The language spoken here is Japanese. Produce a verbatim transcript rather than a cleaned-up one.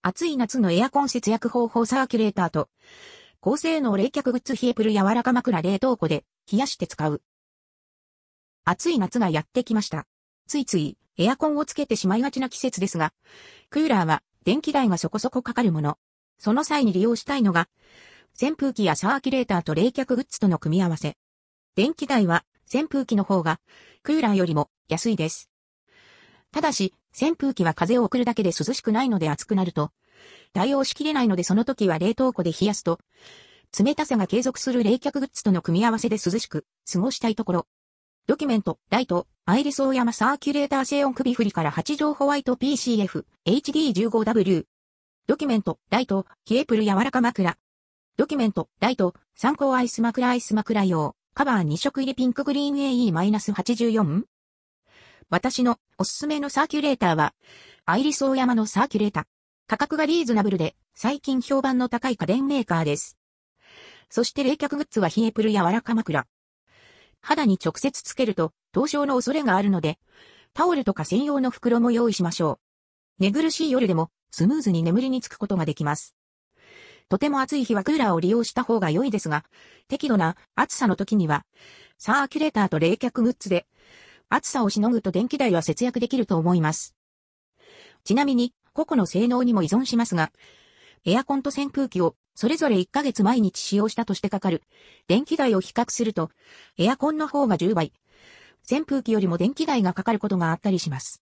暑い夏のエアコン節約方法サーキュレーターと、高性能冷却グッズ冷えプル柔らか枕冷凍庫で冷やして使う。暑い夏がやってきました。ついついエアコンをつけてしまいがちな季節ですが、クーラーは電気代がそこそこかかるもの。その際に利用したいのが、扇風機やサーキュレーターと冷却グッズとの組み合わせ。電気代は扇風機の方がクーラーよりも安いです。ただし、扇風機は風を送るだけで涼しくないので暑くなると、対応しきれないのでその時は冷凍庫で冷やすと、冷たさが継続する冷却グッズとの組み合わせで涼しく過ごしたいところ。ドキュメント、ライト、アイリスオーヤマサーキュレーター静音首振りからはち畳ホワイト ピーシーエフ、エイチディーじゅうごダブリュー。ドキュメント、ライト、冷えプル柔らか枕。ドキュメント、ライト、参考アイス枕アイス枕用、カバーに色入りピンクグリーン エーイーはちじゅうよん。私のおすすめのサーキュレーターは、アイリスオーヤマのサーキュレーター。価格がリーズナブルで、最近評判の高い家電メーカーです。そして冷却グッズは冷えプル柔らか枕。肌に直接つけると、凍傷の恐れがあるので、タオルとか専用の袋も用意しましょう。寝苦しい夜でも、スムーズに眠りにつくことができます。とても暑い日はクーラーを利用した方が良いですが、適度な暑さの時には、サーキュレーターと冷却グッズで、暑さをしのぐと電気代は節約できると思います。ちなみに、個々の性能にも依存しますが、エアコンと扇風機をそれぞれいっかげつ毎日使用したとしてかかる電気代を比較すると、エアコンの方がじゅうばい、扇風機よりも電気代がかかることがあったりします。